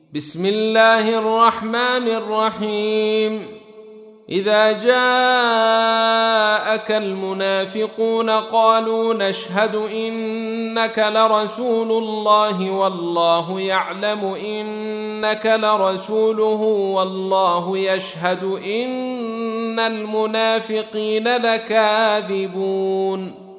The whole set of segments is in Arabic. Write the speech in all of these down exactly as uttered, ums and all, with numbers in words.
بسم الله الرحمن الرحيم. إذا جاءك المنافقون قالوا نشهد إنك لرسول الله والله يعلم إنك لرسوله والله يشهد إن المنافقين لكاذبون.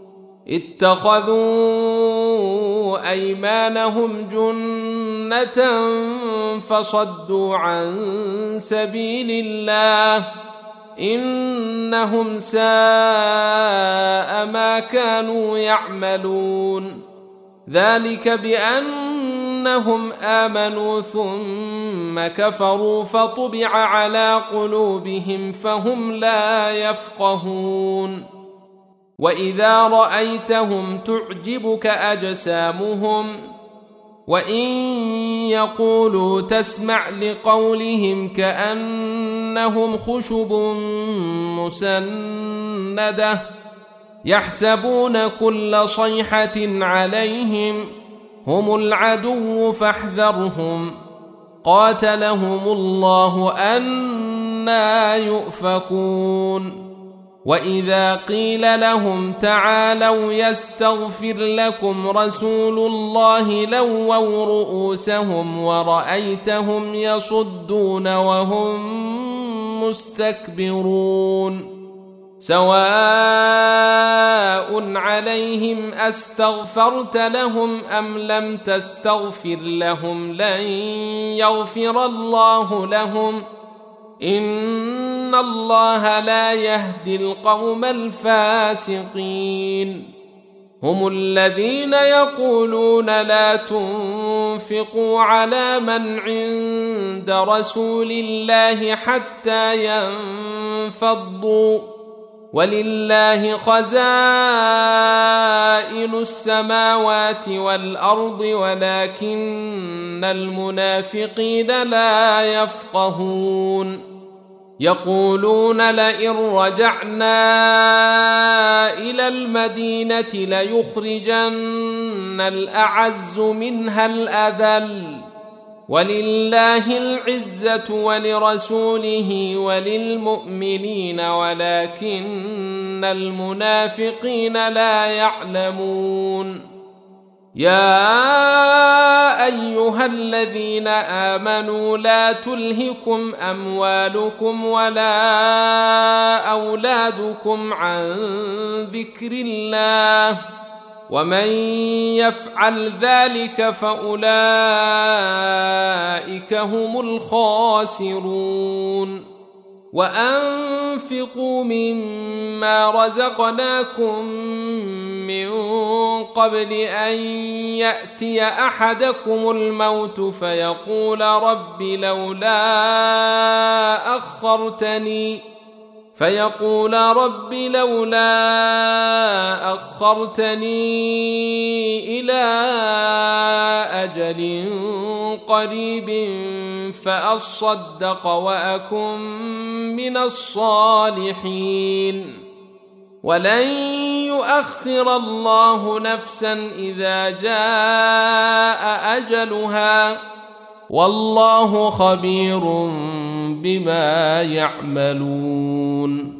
اتخذوا أيمانهم جنة فصدوا عن سبيل الله إنهم ساء ما كانوا يعملون. ذلك بأنهم آمنوا ثم كفروا فطبع على قلوبهم فهم لا يفقهون. وإذا رأيتهم تعجبك أجسامهم وإن يقولوا تسمع لقولهم كأنهم خشب مسندة يحسبون كل صيحة عليهم هم العدو فاحذرهم قاتلهم الله أنى يؤفكون. وإذا قيل لهم تعالوا يستغفر لكم رسول الله لووا رؤوسهم ورأيتهم يصدون وهم مستكبرون. سواء عليهم أستغفرت لهم أم لم تستغفر لهم لن يغفر الله لهم إن الله لا يهدي القوم الفاسقين. هم الذين يقولون لا تنفقوا على من عند رسول الله حتى ينفضوا ولله خزائن السماوات والأرض ولكن المنافقين لا يفقهون. يقولون لئن رجعنا إلى المدينة ليخرجن الأعز منها الأذل ولله العزة ولرسوله وللمؤمنين ولكن المنافقين لا يعلمون. يا أيها الذين آمنوا لا تلهكم أموالكم ولا أولادكم عن ذكر الله ومن يفعل ذلك فأولئك هم الخاسرون. وأنفقوا مما رزقناكم من قبل أن يأتي أحدكم الموت فيقول رب لولا أخرتني فيقول رب لولا أخرتني إلى أجل قريب فأصدق وأكن من الصالحين ولن يؤخر الله نفسا إذا جاء أجلها والله خبير بما يعملون.